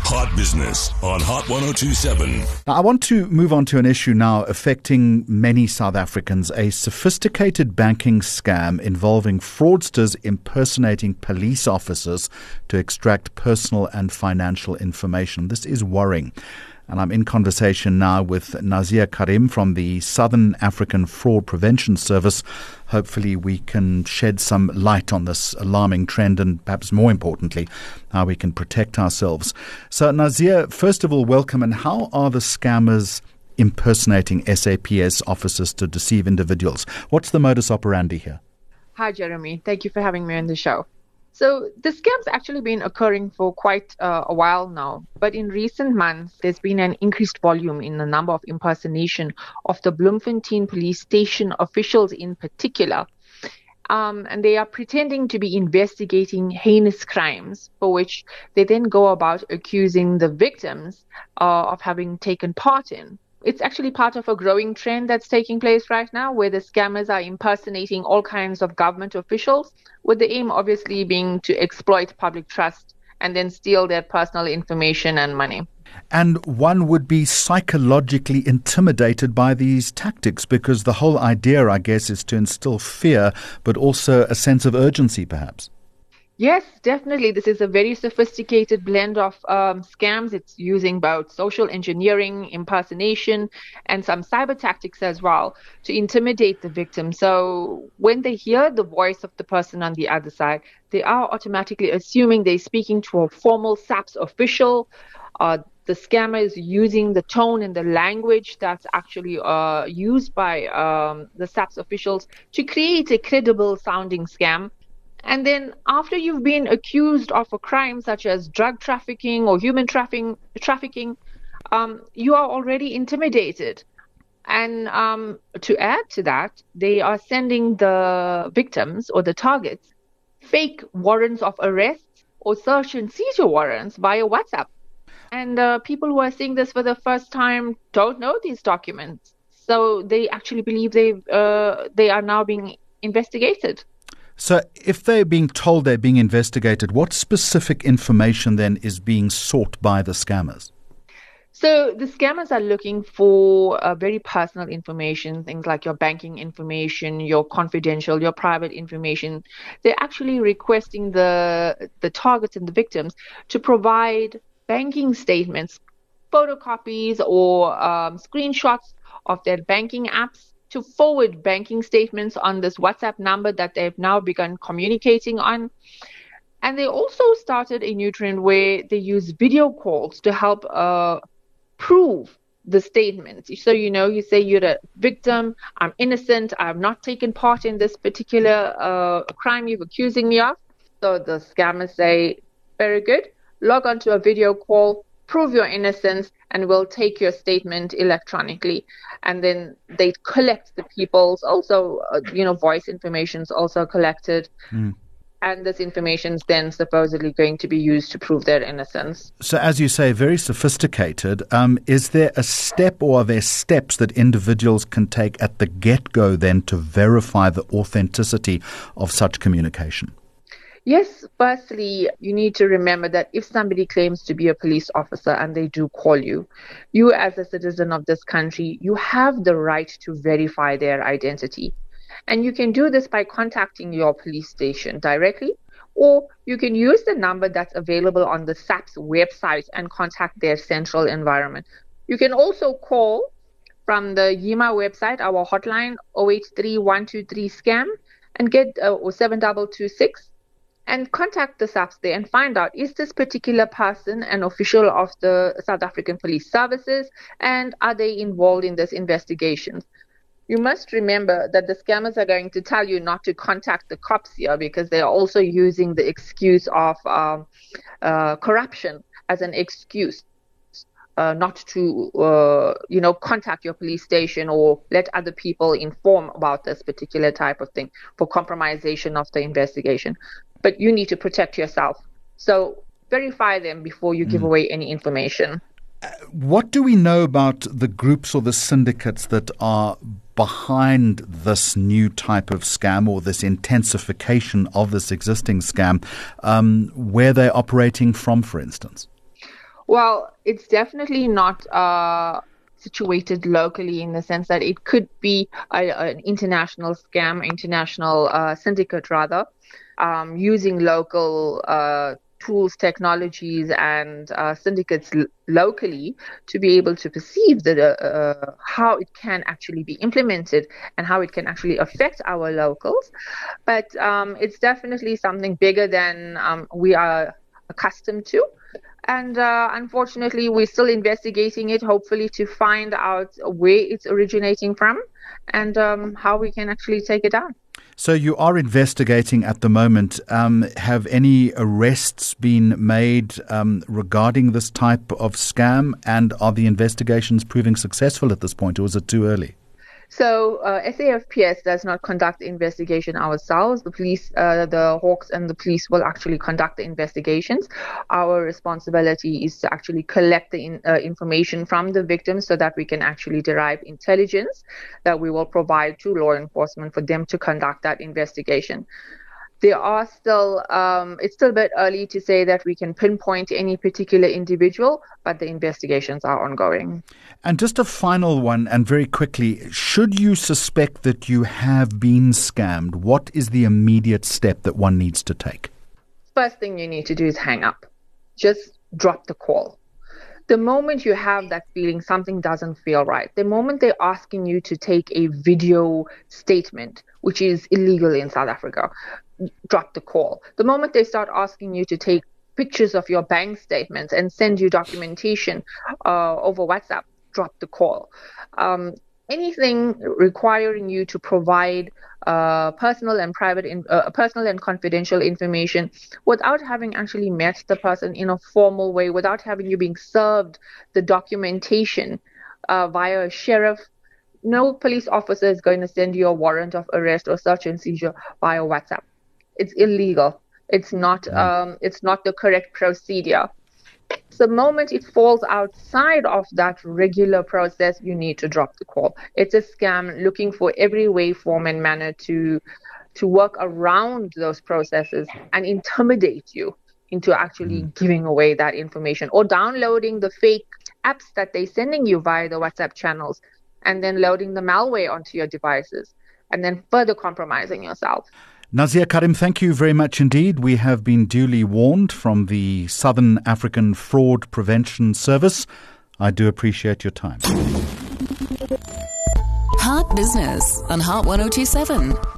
Hot Business on Hot 1027. Now, I want to move on to an issue now affecting many South Africans, a sophisticated banking scam involving fraudsters impersonating police officers to extract personal and financial information. This is worrying. And I'm in conversation now with Nazia Karim from the Southern African Fraud Prevention Service. Hopefully we can shed some light on this alarming trend and perhaps more importantly, how we can protect ourselves. So Nazia, first of all, welcome. And how are the scammers impersonating SAPS officers to deceive individuals? What's the modus operandi here? Hi, Jeremy. Thank you for having me on the show. So the scam's actually been occurring for quite a while now, but in recent months, there's been an increased volume in the number of impersonation of the Bloemfontein police station officials in particular. And they are pretending to be investigating heinous crimes for which they then go about accusing the victims of having taken part in. It's actually part of a growing trend that's taking place right now where the scammers are impersonating all kinds of government officials with the aim obviously being to exploit public trust and then steal their personal information and money. And one would be psychologically intimidated by these tactics because the whole idea, I guess, is to instill fear, but also a sense of urgency perhaps. Yes, definitely. This is a very sophisticated blend of scams. It's using both social engineering, impersonation, and some cyber tactics as well to intimidate the victim. So when they hear the voice of the person on the other side, they are automatically assuming they're speaking to a formal SAPS official. The scammer is using the tone and the language that's actually used by the SAPS officials to create a credible sounding scam. And then after you've been accused of a crime such as drug trafficking or human trafficking, you are already intimidated. And to add to that, they are sending the victims or the targets fake warrants of arrest or search and seizure warrants via WhatsApp. And people who are seeing this for the first time don't know these documents. So they actually believe they are now being investigated. So if they're being told they're being investigated, what specific information then is being sought by the scammers? So the scammers are looking for very personal information, things like your banking information, your confidential, your private information. They're actually requesting the targets and the victims to provide banking statements, photocopies or screenshots of their banking apps, to forward banking statements on this WhatsApp number that they've now begun communicating on. And they also started a new trend where they use video calls to help prove the statement. So, you say you're a victim, I'm innocent, I have not taken part in this particular crime you're accusing me of. So the scammers say, very good, log on to a video call, prove your innocence, and we'll take your statement electronically. And then they collect the people's also, voice information is also collected. And this information is then supposedly going to be used to prove their innocence. So as you say, very sophisticated. Is there a step or are there steps that individuals can take at the get-go then to verify the authenticity of such communication? Yes, firstly, you need to remember that if somebody claims to be a police officer and they do call you, you as a citizen of this country, you have the right to verify their identity. And you can do this by contacting your police station directly, or you can use the number that's available on the SAPS website and contact their central environment. You can also call from the YIMA website, our hotline 083-123-SCAM, and get or 7226. And contact the SAPS there and find out, is this particular person an official of the South African Police Services, and are they involved in this investigation? You must remember that the scammers are going to tell you not to contact the cops here because they are also using the excuse of corruption as an excuse not to, contact your police station or let other people inform about this particular type of thing for compromisation of the investigation. But you need to protect yourself. So verify them before you give away any information. What do we know about the groups or the syndicates that are behind this new type of scam or this intensification of this existing scam, where they're operating from, for instance? Well, it's definitely not situated locally in the sense that it could be an international scam, international syndicate rather, using local tools, technologies, and syndicates locally to be able to perceive how it can actually be implemented and how it can actually affect our locals. But it's definitely something bigger than we are accustomed to. And unfortunately, we're still investigating it, hopefully to find out where it's originating from and how we can actually take it down. So you are investigating at the moment. Have any arrests been made regarding this type of scam? And are the investigations proving successful at this point, or is it too early? So SAFPS does not conduct the investigation ourselves. The police, the Hawks and the police will actually conduct the investigations. Our responsibility is to actually collect the information from the victims so that we can actually derive intelligence that we will provide to law enforcement for them to conduct that investigation. There are still, it's still a bit early to say that we can pinpoint any particular individual, but the investigations are ongoing. And just a final one, and very quickly, should you suspect that you have been scammed, what is the immediate step that one needs to take? First thing you need to do is hang up. Just drop the call. The moment you have that feeling something doesn't feel right, the moment they're asking you to take a video statement, which is illegal in South Africa, drop the call. The moment they start asking you to take pictures of your bank statements and send you documentation over WhatsApp, drop the call. Anything requiring you to provide personal and confidential information without having actually met the person in a formal way, without having you being served the documentation via a sheriff. No police officer is going to send you a warrant of arrest or search and seizure via WhatsApp. It's illegal. It's not the correct procedure. So the moment it falls outside of that regular process, you need to drop the call. It's a scam looking for every way, form, and manner to work around those processes and intimidate you into actually giving away that information or downloading the fake apps that they're sending you via the WhatsApp channels and then loading the malware onto your devices and then further compromising yourself. Nazia Karim, thank you very much indeed. We have been duly warned from the Southern African Fraud Prevention Service. I do appreciate your time. Heart Business on Heart 1027.